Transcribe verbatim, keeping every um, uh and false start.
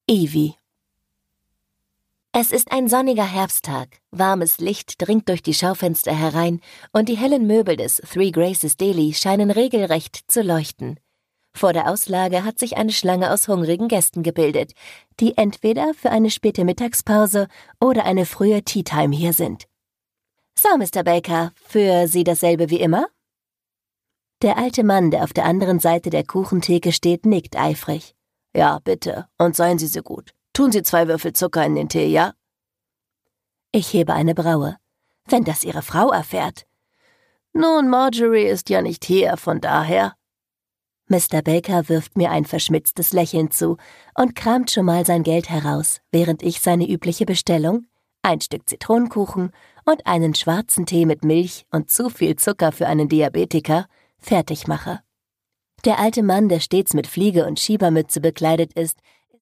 Evie. Es ist ein sonniger Herbsttag, warmes Licht dringt durch die Schaufenster herein und die hellen Möbel des Three Graces Deli scheinen regelrecht zu leuchten. Vor der Auslage hat sich eine Schlange aus hungrigen Gästen gebildet, die entweder für eine späte Mittagspause oder eine frühe Tea-Time hier sind. So, Mister Baker, für Sie dasselbe wie immer? Der alte Mann, der auf der anderen Seite der Kuchentheke steht, nickt eifrig. Ja, bitte, und seien Sie so gut. Tun Sie zwei Würfel Zucker in den Tee, ja? Ich hebe eine Braue. Wenn das Ihre Frau erfährt. Nun, Marjorie ist ja nicht hier, von daher. Mister Baker wirft mir ein verschmitztes Lächeln zu und kramt schon mal sein Geld heraus, während ich seine übliche Bestellung, ein Stück Zitronenkuchen und einen schwarzen Tee mit Milch und zu viel Zucker für einen Diabetiker, fertig mache. Der alte Mann, der stets mit Fliege und Schiebermütze bekleidet ist,